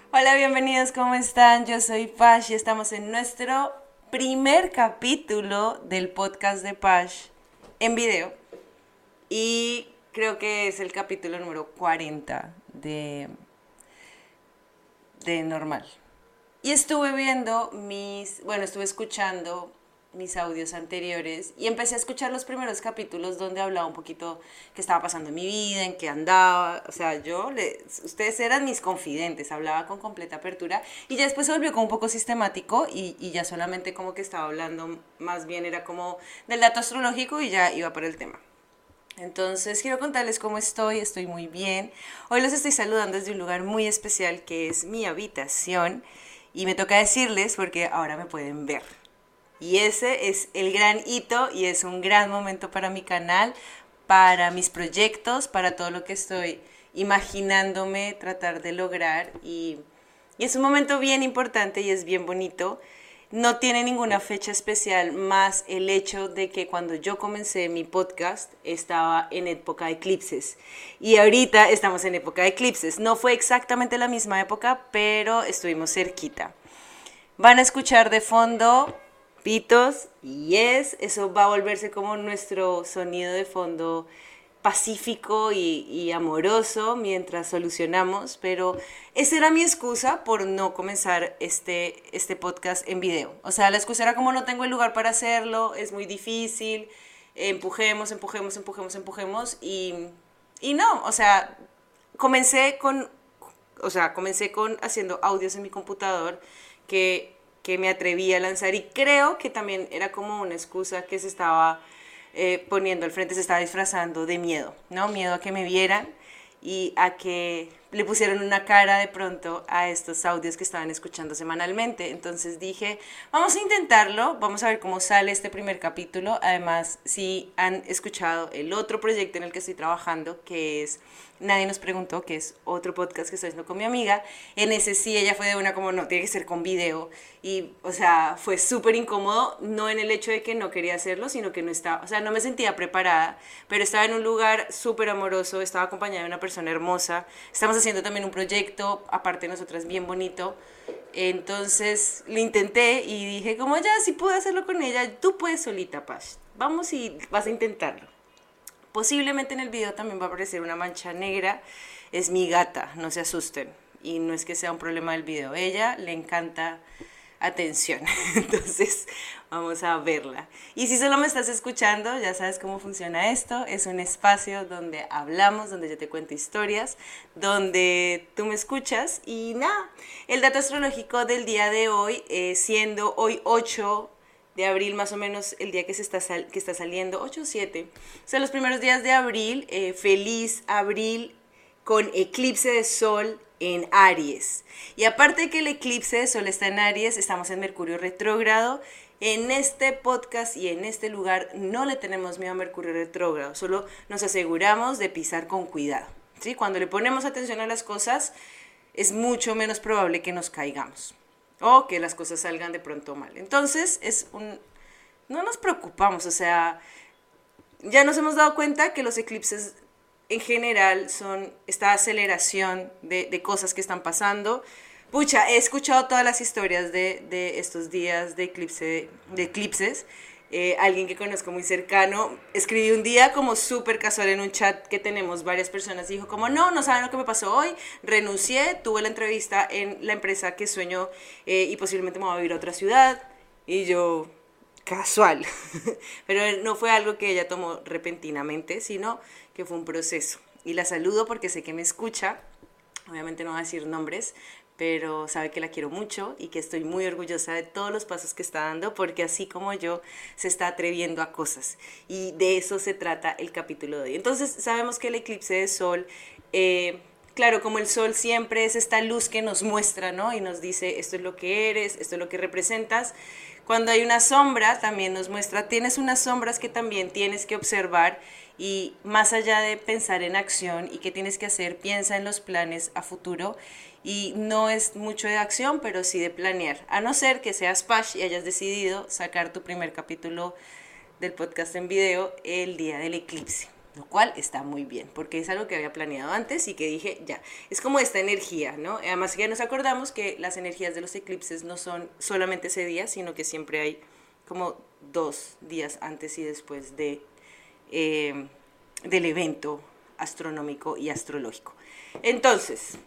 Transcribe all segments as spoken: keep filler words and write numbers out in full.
Hola, bienvenidos, ¿cómo están? Yo soy Pash y estamos en nuestro primer capítulo del podcast de Pash en video. Y creo que es el capítulo número cuarenta de, de normal. Y estuve viendo mis, bueno, estuve escuchando mis audios anteriores y empecé a escuchar los primeros capítulos donde hablaba un poquito qué estaba pasando en mi vida, en qué andaba, o sea, yo, le, ustedes eran mis confidentes, hablaba con completa apertura y ya después se volvió como un poco sistemático y, y ya solamente como que estaba hablando, más bien era como del dato astrológico y ya iba para el tema. Entonces quiero contarles cómo estoy, estoy muy bien. Hoy los estoy saludando desde un lugar muy especial que es mi habitación y me toca decirles porque ahora me pueden ver. Y ese es el gran hito y es un gran momento para mi canal, para mis proyectos, para todo lo que estoy imaginándome tratar de lograr. Y, y es un momento bien importante y es bien bonito. No tiene ninguna fecha especial más el hecho de que cuando yo comencé mi podcast estaba en época de eclipses y ahorita estamos en época de eclipses. No fue exactamente la misma época, pero estuvimos cerquita. Van a escuchar de fondo pitos y es, eso va a volverse como nuestro sonido de fondo pacífico y, y amoroso mientras solucionamos, pero esa era mi excusa por no comenzar este, este podcast en video. O sea, la excusa era como no tengo el lugar para hacerlo, es muy difícil, empujemos, empujemos, empujemos, empujemos y, y no, o sea, comencé con, o sea, comencé con haciendo audios en mi computador que, que me atreví a lanzar y creo que también era como una excusa que se estaba eh, poniendo al frente, se estaba disfrazando de miedo, ¿no? Miedo a que me vieran y a que le pusieron una cara de pronto a estos audios que estaban escuchando semanalmente. Entonces dije, vamos a intentarlo, vamos a ver cómo sale este primer capítulo. Además, si han escuchado el otro proyecto en el que estoy trabajando, que es Nadie nos preguntó, que es otro podcast que estoy haciendo con mi amiga, en ese sí ella fue de una como, no, tiene que ser con video. Y, o sea, fue súper incómodo, no en el hecho de que no quería hacerlo, sino que no estaba, o sea, no me sentía preparada, pero estaba en un lugar súper amoroso, estaba acompañada de una persona hermosa, estamos haciendo también un proyecto, aparte de nosotras, bien bonito. Entonces lo intenté y dije, como ya, si pude hacerlo con ella, tú puedes solita, Paz. Vamos y vas a intentarlo. Posiblemente en el video también va a aparecer una mancha negra. Es mi gata, no se asusten. Y no es que sea un problema del video. Ella le encanta atención. Entonces vamos a verla. Y si solo me estás escuchando, ya sabes cómo funciona esto. Es un espacio donde hablamos, donde yo te cuento historias, donde tú me escuchas. Y nada, el dato astrológico del día de hoy, eh, siendo hoy ocho de abril, más o menos el día que, se está, sal, que está saliendo, ocho o siete, o sea, los primeros días de abril, eh, feliz abril con eclipse de sol en Aries. Y aparte de que el eclipse de sol está en Aries, estamos en Mercurio retrógrado. En este podcast y en este lugar no le tenemos miedo a Mercurio retrógrado, solo nos aseguramos de pisar con cuidado, ¿sí? Cuando le ponemos atención a las cosas, es mucho menos probable que nos caigamos o que las cosas salgan de pronto mal. Entonces, es un, no nos preocupamos, o sea, ya nos hemos dado cuenta que los eclipses en general son esta aceleración de, de cosas que están pasando. Pucha, he escuchado todas las historias de, de estos días de, eclipse, de eclipses. Eh, alguien que conozco muy cercano escribí un día como súper casual en un chat que tenemos varias personas y dijo como no, no saben lo que me pasó hoy, renuncié, tuve la entrevista en la empresa que sueño eh, y posiblemente me voy a vivir a otra ciudad y yo, casual, pero no fue algo que ella tomó repentinamente, sino que fue un proceso y la saludo porque sé que me escucha, obviamente no voy a decir nombres, pero sabe que la quiero mucho y que estoy muy orgullosa de todos los pasos que está dando, porque así como yo, se está atreviendo a cosas. Y de eso se trata el capítulo de hoy. Entonces, sabemos que el eclipse de sol, eh, claro, como el sol siempre es esta luz que nos muestra, ¿no? Y nos dice, esto es lo que eres, esto es lo que representas. Cuando hay una sombra, también nos muestra, tienes unas sombras que también tienes que observar y más allá de pensar en acción y qué tienes que hacer, piensa en los planes a futuro y no es mucho de acción, pero sí de planear, a no ser que seas Pash y hayas decidido sacar tu primer capítulo del podcast en video el día del eclipse. lo cual está muy bien, porque es algo que había planeado antes y que dije, ya, es como esta energía, ¿no? Además ya nos acordamos que las energías de los eclipses no son solamente ese día, sino que siempre hay como dos días antes y después de, eh, del evento astronómico y astrológico. Entonces,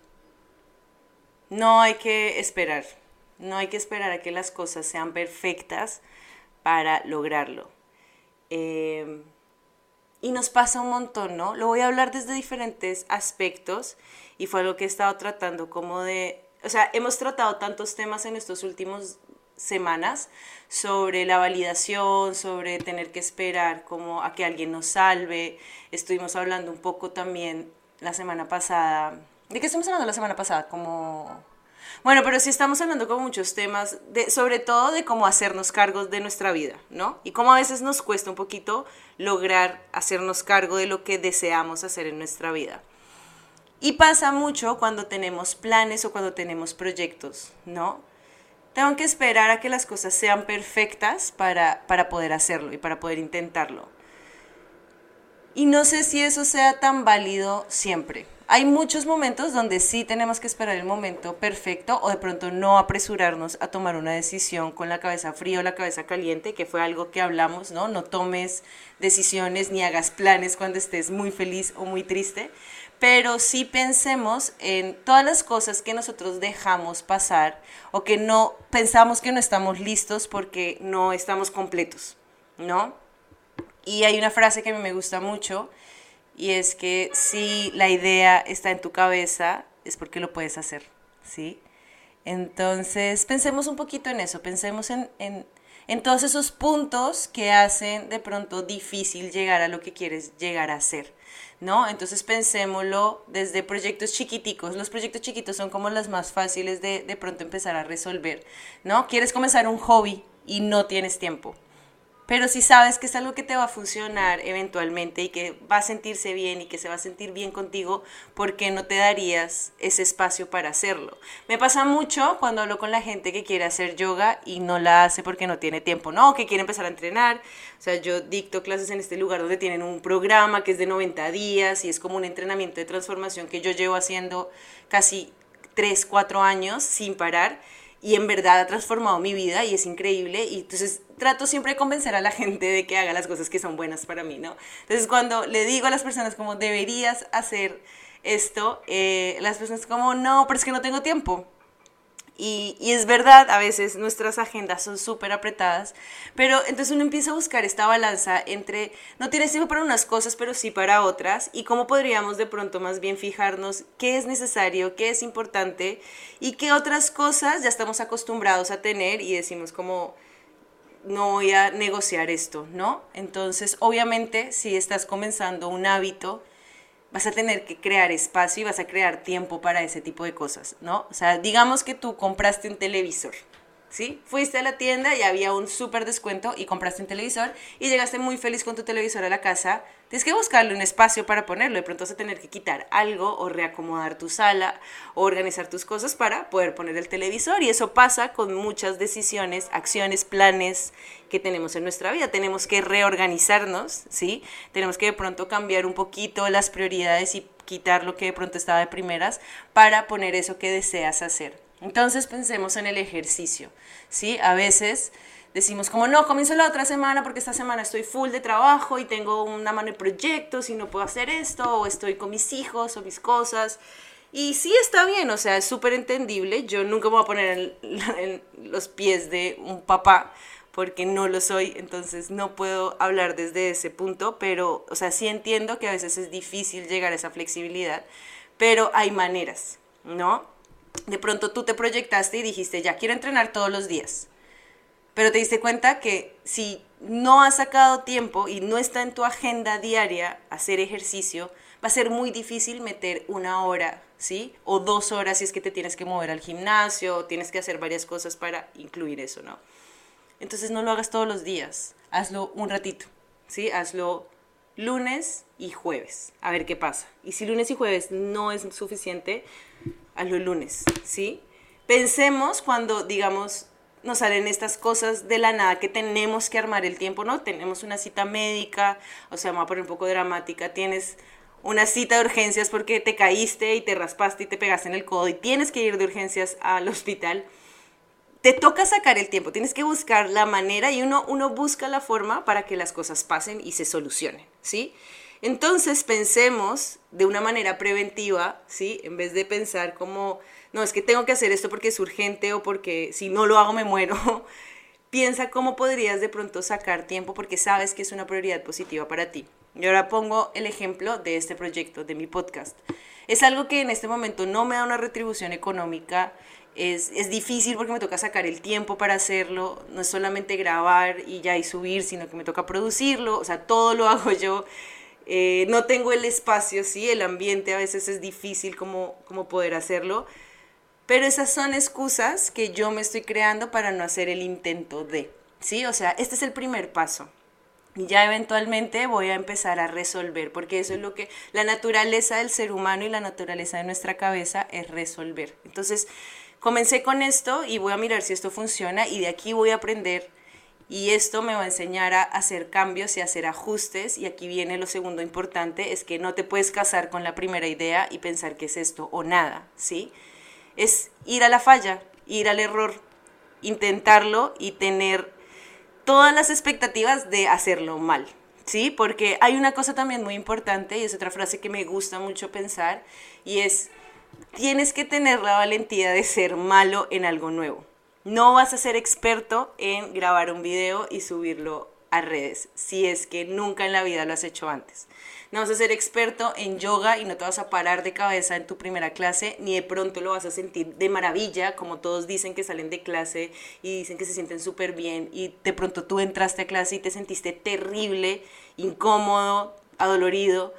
no hay que esperar, no hay que esperar a que las cosas sean perfectas para lograrlo. Eh, Y nos pasa un montón, ¿no? Lo voy a hablar desde diferentes aspectos y fue algo que he estado tratando como de... O sea, hemos tratado tantos temas en estos últimos semanas sobre la validación, sobre tener que esperar como a que alguien nos salve. Estuvimos hablando un poco también la semana pasada. ¿De qué estamos hablando la semana pasada? Como... Bueno, pero sí estamos hablando con muchos temas, de, sobre todo de cómo hacernos cargos de nuestra vida, ¿no? Y cómo a veces nos cuesta un poquito lograr hacernos cargo de lo que deseamos hacer en nuestra vida. Y pasa mucho cuando tenemos planes o cuando tenemos proyectos, ¿no? Tengo que esperar a que las cosas sean perfectas para, para poder hacerlo y para poder intentarlo. Y no sé si eso sea tan válido siempre. Hay muchos momentos donde sí tenemos que esperar el momento perfecto o de pronto no apresurarnos a tomar una decisión con la cabeza fría o la cabeza caliente, que fue algo que hablamos, ¿no? No tomes decisiones ni hagas planes cuando estés muy feliz o muy triste, pero sí pensemos en todas las cosas que nosotros dejamos pasar o que no pensamos que no estamos listos porque no estamos completos, ¿no? Y hay una frase que a mí me gusta mucho y es que si la idea está en tu cabeza es porque lo puedes hacer, ¿sí? Entonces pensemos un poquito en eso, pensemos en, en, en todos esos puntos que hacen de pronto difícil llegar a lo que quieres llegar a ser, ¿no? Entonces pensémoslo desde proyectos chiquiticos. Los proyectos chiquitos son como los más fáciles de de pronto empezar a resolver, ¿no? Quieres comenzar un hobby y no tienes tiempo. Pero si sabes que es algo que te va a funcionar eventualmente y que va a sentirse bien y que se va a sentir bien contigo, ¿por qué no te darías ese espacio para hacerlo? Me pasa mucho cuando hablo con la gente que quiere hacer yoga y no la hace porque no tiene tiempo, ¿no? Que quiere empezar a entrenar. O sea, yo dicto clases en este lugar donde tienen un programa que es de noventa días y es como un entrenamiento de transformación que yo llevo haciendo casi tres, cuatro años sin parar. Y en verdad ha transformado mi vida y es increíble y entonces trato siempre de convencer a la gente de que haga las cosas que son buenas para mí, ¿no? Entonces cuando le digo a las personas como deberías hacer esto, eh, las personas como no, pero es que no tengo tiempo. Y, y es verdad, a veces nuestras agendas son súper apretadas, pero entonces uno empieza a buscar esta balanza entre no tienes tiempo para unas cosas, pero sí para otras, y cómo podríamos de pronto más bien fijarnos qué es necesario, qué es importante, y qué otras cosas ya estamos acostumbrados a tener y decimos como no voy a negociar esto, ¿no? Entonces, obviamente, si estás comenzando un hábito, vas a tener que crear espacio y vas a crear tiempo para ese tipo de cosas, ¿no? O sea, digamos que tú compraste un televisor, ¿sí? Fuiste a la tienda y había un súper descuento y compraste un televisor y llegaste muy feliz con tu televisor a la casa. Tienes que buscarle un espacio para ponerlo. De pronto vas a tener que quitar algo o reacomodar tu sala o organizar tus cosas para poder poner el televisor. Y eso pasa con muchas decisiones, acciones, planes que tenemos en nuestra vida. Tenemos que reorganizarnos, ¿sí? Tenemos que de pronto cambiar un poquito las prioridades y quitar lo que de pronto estaba de primeras para poner eso que deseas hacer. Entonces pensemos en el ejercicio, ¿sí? A veces decimos como no, comienzo la otra semana porque esta semana estoy full de trabajo y tengo una mano de proyectos y no puedo hacer esto, o estoy con mis hijos o mis cosas. Y sí está bien, o sea, es súper entendible. Yo nunca me voy a poner en, en los pies de un papá porque no lo soy, entonces no puedo hablar desde ese punto, pero, o sea, sí entiendo que a veces es difícil llegar a esa flexibilidad, pero hay maneras, ¿no? De pronto tú te proyectaste y dijiste, ya quiero entrenar todos los días, pero te diste cuenta que si no has sacado tiempo y no está en tu agenda diaria hacer ejercicio, va a ser muy difícil meter una hora, ¿sí? O dos horas si es que te tienes que mover al gimnasio o tienes que hacer varias cosas para incluir eso, ¿no? Entonces no lo hagas todos los días, hazlo un ratito, ¿sí? Hazlo lunes y jueves, a ver qué pasa. Y si lunes y jueves no es suficiente, hazlo lunes, ¿sí? Pensemos cuando, digamos, nos salen estas cosas de la nada que tenemos que armar el tiempo, ¿no? Tenemos una cita médica, o sea, me voy a poner un poco dramática, tienes una cita de urgencias porque te caíste y te raspaste y te pegaste en el codo y tienes que ir de urgencias al hospital. Te toca sacar el tiempo, tienes que buscar la manera y uno, uno busca la forma para que las cosas pasen y se solucionen, ¿sí? Entonces pensemos de una manera preventiva, ¿sí? En vez de pensar como, no, es que tengo que hacer esto porque es urgente o porque si no lo hago me muero. Piensa cómo podrías de pronto sacar tiempo porque sabes que es una prioridad positiva para ti. Y ahora pongo el ejemplo de este proyecto, de mi podcast. Es algo que en este momento no me da una retribución económica. Es, es difícil porque me toca sacar el tiempo para hacerlo. No es solamente grabar y ya y subir, sino que me toca producirlo. O sea, todo lo hago yo. Eh, no tengo el espacio, sí, el ambiente a veces es difícil como, como poder hacerlo. Pero esas son excusas que yo me estoy creando para no hacer el intento de, ¿sí? O sea, este es el primer paso. Y ya eventualmente voy a empezar a resolver, porque eso es lo que la naturaleza del ser humano y la naturaleza de nuestra cabeza es resolver. Entonces, comencé con esto y voy a mirar si esto funciona y de aquí voy a aprender y esto me va a enseñar a hacer cambios y a hacer ajustes. Y aquí viene lo segundo importante, es que no te puedes casar con la primera idea y pensar que es esto o nada, ¿sí? Es ir a la falla, ir al error, intentarlo y tener todas las expectativas de hacerlo mal, ¿sí? Porque hay una cosa también muy importante y es otra frase que me gusta mucho pensar y es, tienes que tener la valentía de ser malo en algo nuevo. No vas a ser experto en grabar un video y subirlo a redes, si es que nunca en la vida lo has hecho antes. No vas a ser experto en yoga y no te vas a parar de cabeza en tu primera clase, ni de pronto lo vas a sentir de maravilla, como todos dicen que salen de clase y dicen que se sienten súper bien, y de pronto tú entraste a clase y te sentiste terrible, incómodo, adolorido.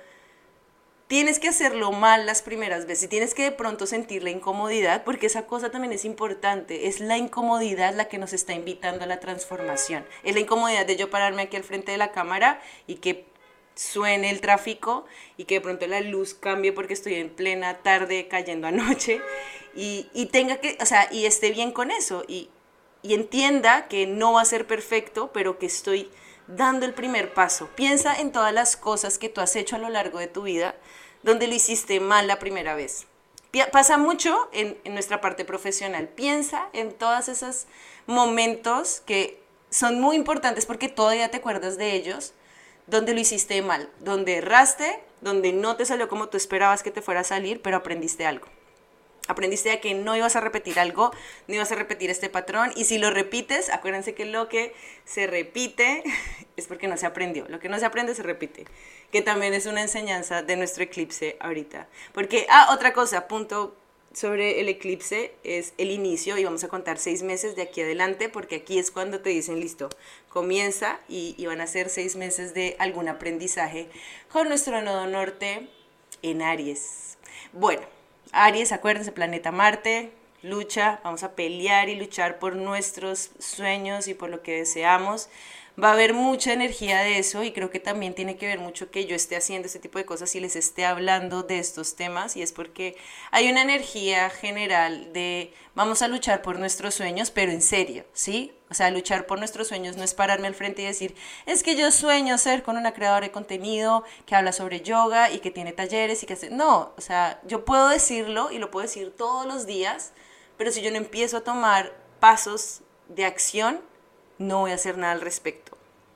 Tienes que hacerlo mal las primeras veces y tienes que de pronto sentir la incomodidad, porque esa cosa también es importante. Es la incomodidad la que nos está invitando a la transformación. Es la incomodidad de yo pararme aquí al frente de la cámara y que suene el tráfico y que de pronto la luz cambie porque estoy en plena tarde cayendo anoche y, y tenga que, o sea, y esté bien con eso y, y entienda que no va a ser perfecto, pero que estoy dando el primer paso. Piensa en todas las cosas que tú has hecho a lo largo de tu vida donde lo hiciste mal la primera vez. Pasa mucho en, en nuestra parte profesional. Piensa en todos esos momentos que son muy importantes porque todavía te acuerdas de ellos, donde lo hiciste mal, donde erraste, donde no te salió como tú esperabas que te fuera a salir, pero aprendiste algo. Aprendiste a que no ibas a repetir algo, no ibas a repetir este patrón, y si lo repites, acuérdense que lo que se repite es porque no se aprendió. Lo que no se aprende se repite, que también es una enseñanza de nuestro eclipse ahorita. Porque, ah, otra cosa, punto sobre el eclipse, es el inicio, y vamos a contar seis meses de aquí adelante, porque aquí es cuando te dicen, listo, comienza, y, y van a ser seis meses de algún aprendizaje con nuestro nodo norte en Aries. Bueno, Aries, acuérdense, planeta Marte, lucha, vamos a pelear y luchar por nuestros sueños y por lo que deseamos. Va a haber mucha energía de eso y creo que también tiene que ver mucho que yo esté haciendo este tipo de cosas y les esté hablando de estos temas, y es porque hay una energía general de vamos a luchar por nuestros sueños, pero en serio, ¿sí? O sea, luchar por nuestros sueños no es pararme al frente y decir, es que yo sueño ser con una creadora de contenido que habla sobre yoga y que tiene talleres y que hace... No, o sea, yo puedo decirlo y lo puedo decir todos los días, pero si yo no empiezo a tomar pasos de acción, no voy a hacer nada al respecto.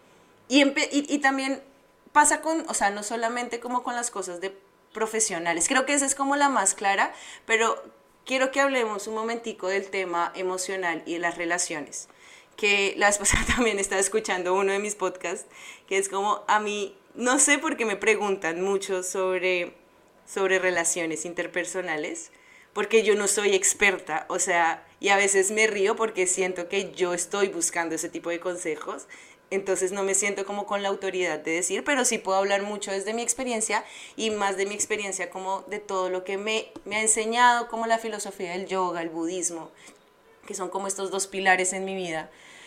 Y, y, y también pasa con, o sea, no solamente como con las cosas de profesionales, creo que esa es como la más clara, pero quiero que hablemos un momentico del tema emocional y de las relaciones, que la vez pasada también estaba escuchando uno de mis podcasts, que es como a mí, no sé por qué me preguntan mucho sobre, sobre relaciones interpersonales, porque yo no soy experta, o sea, y a veces me río porque siento que yo estoy buscando ese tipo de consejos, entonces no me siento como con la autoridad de decir, pero sí puedo hablar mucho desde mi experiencia y más de mi experiencia como de todo lo que me, me ha enseñado, como la filosofía del yoga, el budismo, que son como estos dos pilares en mi vida.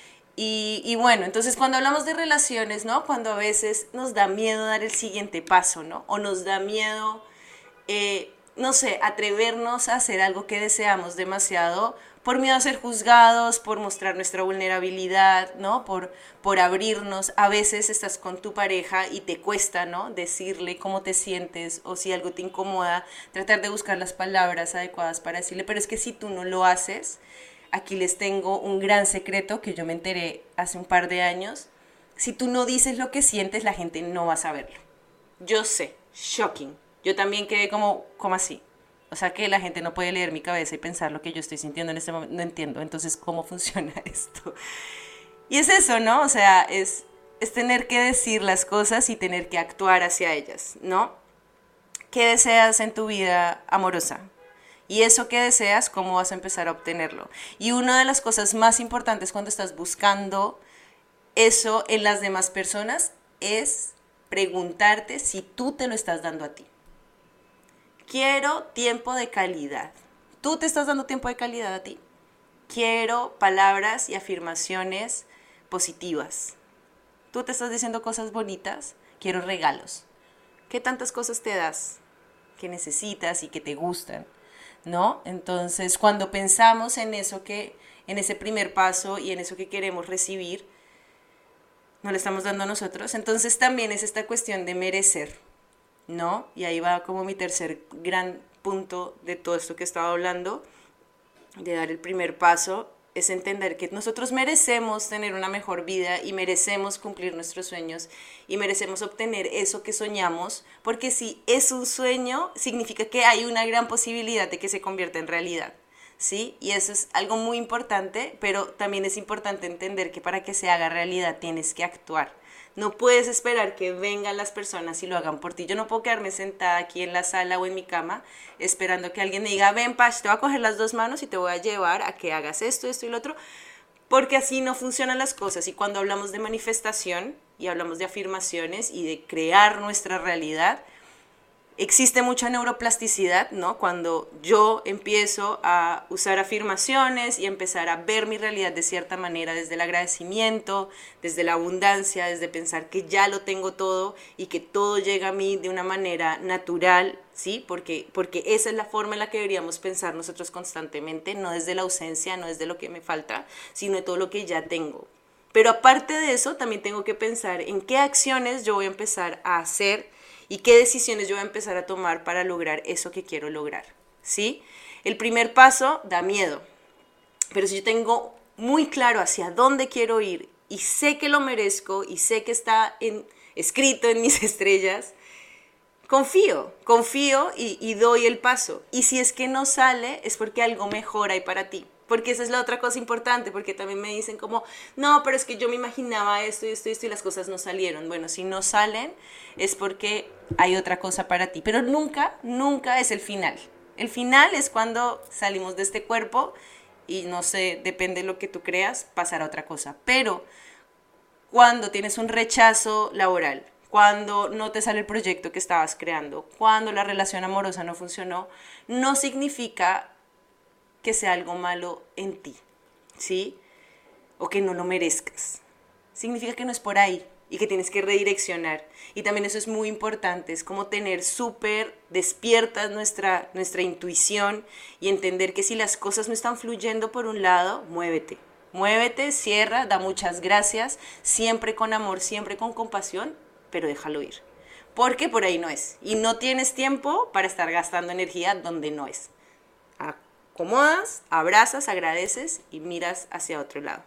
Y, y bueno, entonces cuando hablamos de relaciones, ¿no? Cuando a veces nos da miedo dar el siguiente paso, ¿no? O nos da miedo... Eh, no sé, atrevernos a hacer algo que deseamos demasiado por miedo a ser juzgados, por mostrar nuestra vulnerabilidad, ¿no? Por, por abrirnos. A veces estás con tu pareja y te cuesta, ¿no? Decirle cómo te sientes o si algo te incomoda, tratar de buscar las palabras adecuadas para decirle, pero es que si tú no lo haces, aquí les tengo un gran secreto que yo me enteré hace un par de años. Si tú no dices lo que sientes, la gente no va a saberlo. Yo sé, shocking. Yo también quedé como, ¿cómo así? O sea que la gente no puede leer mi cabeza y pensar lo que yo estoy sintiendo en este momento. No entiendo. Entonces, ¿cómo funciona esto? Y es eso, ¿no? O sea, es, es tener que decir las cosas y tener que actuar hacia ellas, ¿no? ¿Qué deseas en tu vida amorosa? Y eso que deseas, ¿cómo vas a empezar a obtenerlo? Y una de las cosas más importantes cuando estás buscando eso en las demás personas es preguntarte si tú te lo estás dando a ti. Quiero tiempo de calidad. ¿Tú te estás dando tiempo de calidad a ti? Quiero palabras y afirmaciones positivas. ¿Tú te estás diciendo cosas bonitas? Quiero regalos. ¿Qué tantas cosas te das que necesitas y que te gustan? ¿No? Entonces, cuando pensamos en eso que, en ese primer paso y en eso que queremos recibir, no le estamos dando a nosotros. Entonces también es esta cuestión de merecer, ¿no? Y ahí va como mi tercer gran punto de todo esto que he estado hablando, de dar el primer paso, es entender que nosotros merecemos tener una mejor vida y merecemos cumplir nuestros sueños y merecemos obtener eso que soñamos, porque si es un sueño, significa que hay una gran posibilidad de que se convierta en realidad, ¿sí? Y eso es algo muy importante, pero también es importante entender que para que se haga realidad tienes que actuar. No puedes esperar que vengan las personas y lo hagan por ti. Yo no puedo quedarme sentada aquí en la sala o en mi cama esperando que alguien me diga, ven, Pash, te voy a coger las dos manos y te voy a llevar a que hagas esto, esto y lo otro, porque así no funcionan las cosas. Y cuando hablamos de manifestación y hablamos de afirmaciones y de crear nuestra realidad, existe mucha neuroplasticidad, ¿no? Cuando yo empiezo a usar afirmaciones y empezar a ver mi realidad de cierta manera, desde el agradecimiento, desde la abundancia, desde pensar que ya lo tengo todo y que todo llega a mí de una manera natural, ¿sí? Porque, porque esa es la forma en la que deberíamos pensar nosotros constantemente, no desde la ausencia, no desde lo que me falta, sino de todo lo que ya tengo. Pero aparte de eso, también tengo que pensar en qué acciones yo voy a empezar a hacer y qué decisiones yo voy a empezar a tomar para lograr eso que quiero lograr, ¿sí? El primer paso da miedo, pero si yo tengo muy claro hacia dónde quiero ir y sé que lo merezco y sé que está en, escrito en mis estrellas, confío, confío y, y doy el paso. Y si es que no sale, es porque algo mejor hay para ti. Porque esa es la otra cosa importante, porque también me dicen como, no, pero es que yo me imaginaba esto y esto y esto y las cosas no salieron. Bueno, si no salen es porque hay otra cosa para ti, pero nunca, nunca es el final. El final es cuando salimos de este cuerpo y no sé, depende de lo que tú creas, pasará otra cosa. Pero cuando tienes un rechazo laboral, cuando no te sale el proyecto que estabas creando, cuando la relación amorosa no funcionó, no significa que sea algo malo en ti, ¿sí? O que no lo merezcas. Significa que no es por ahí y que tienes que redireccionar. Y también eso es muy importante, es como tener súper despierta nuestra, nuestra intuición y entender que si las cosas no están fluyendo por un lado, muévete. Muévete, cierra, da muchas gracias, siempre con amor, siempre con compasión, pero déjalo ir. Porque por ahí no es. Y no tienes tiempo para estar gastando energía donde no es. Acomodas, abrazas, agradeces y miras hacia otro lado.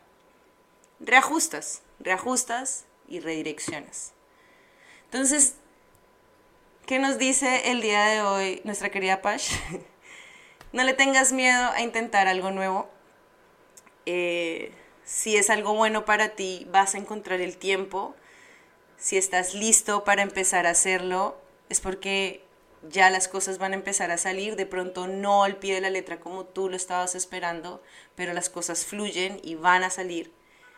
Reajustas, reajustas y redireccionas. Entonces, ¿qué nos dice el día de hoy nuestra querida Pash? No le tengas miedo a intentar algo nuevo. Eh, si es algo bueno para ti, vas a encontrar el tiempo. Si estás listo para empezar a hacerlo, es porque ya las cosas van a empezar a salir, de pronto no al pie de la letra como tú lo estabas esperando, pero las cosas fluyen y van a salir.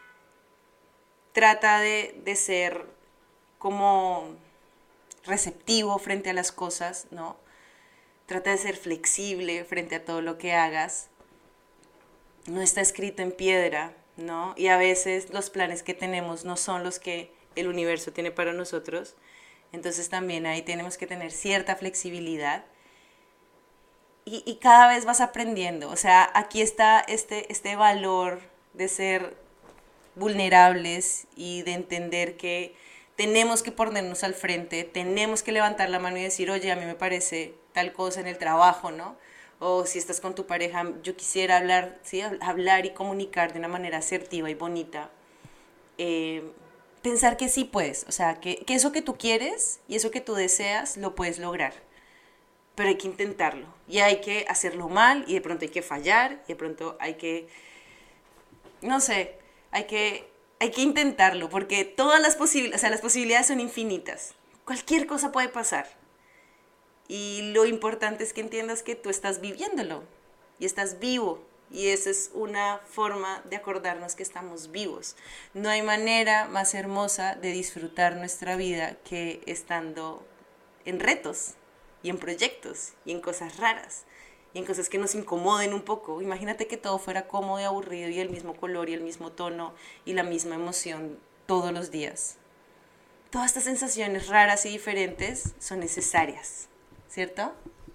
Trata de, de ser como receptivo frente a las cosas, ¿no? Trata de ser flexible frente a todo lo que hagas. No está escrito en piedra, ¿no? Y a veces los planes que tenemos no son los que el universo tiene para nosotros. Entonces también ahí tenemos que tener cierta flexibilidad y, y cada vez vas aprendiendo. O sea, aquí está este, este valor de ser vulnerables y de entender que tenemos que ponernos al frente, tenemos que levantar la mano y decir, oye, a mí me parece tal cosa en el trabajo, ¿no? O si estás con tu pareja, yo quisiera hablar, ¿sí? Hablar y comunicar de una manera asertiva y bonita. Eh, pensar que sí puedes, o sea, que, que eso que tú quieres y eso que tú deseas lo puedes lograr, pero hay que intentarlo y hay que hacerlo mal y de pronto hay que fallar y de pronto hay que, no sé, hay que, hay que intentarlo porque todas las posibilidades, o sea, las posibilidades son infinitas, cualquier cosa puede pasar y lo importante es que entiendas que tú estás viviéndolo y estás vivo. Y esa es una forma de acordarnos que estamos vivos. No hay manera más hermosa de disfrutar nuestra vida que estando en retos y en proyectos y en cosas raras y en cosas que nos incomoden un poco. Imagínate que todo fuera cómodo y aburrido y el mismo color y el mismo tono y la misma emoción todos los días. Todas estas sensaciones raras y diferentes son necesarias, ¿cierto?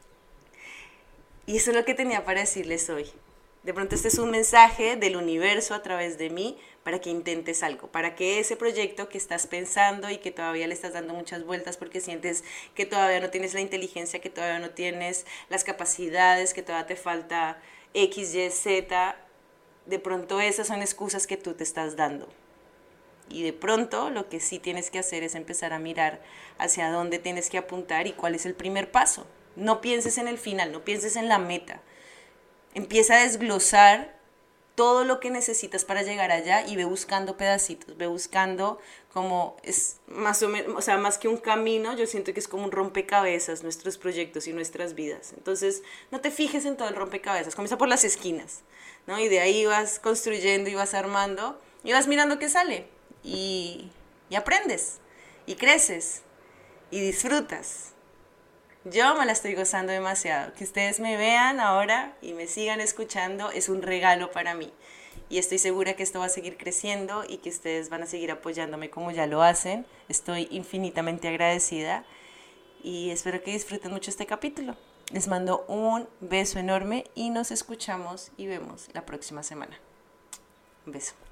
Y eso es lo que tenía para decirles hoy. De pronto este es un mensaje del universo a través de mí para que intentes algo, para que ese proyecto que estás pensando y que todavía le estás dando muchas vueltas porque sientes que todavía no tienes la inteligencia, que todavía no tienes las capacidades, que todavía te falta X, Y, Z, de pronto esas son excusas que tú te estás dando. Y de pronto lo que sí tienes que hacer es empezar a mirar hacia dónde tienes que apuntar y cuál es el primer paso. No pienses en el final, no pienses en la meta. Empieza a desglosar todo lo que necesitas para llegar allá y ve buscando pedacitos, ve buscando como es más o menos, o sea, más que un camino, yo siento que es como un rompecabezas nuestros proyectos y nuestras vidas. Entonces, no te fijes en todo el rompecabezas, comienza por las esquinas, ¿no? Y de ahí vas construyendo y vas armando y vas mirando qué sale y, y aprendes y creces y disfrutas. Yo me la estoy gozando demasiado. Que ustedes me vean ahora y me sigan escuchando es un regalo para mí. Y estoy segura que esto va a seguir creciendo y que ustedes van a seguir apoyándome como ya lo hacen. Estoy infinitamente agradecida y espero que disfruten mucho este capítulo. Les mando un beso enorme y nos escuchamos y vemos la próxima semana. Un beso.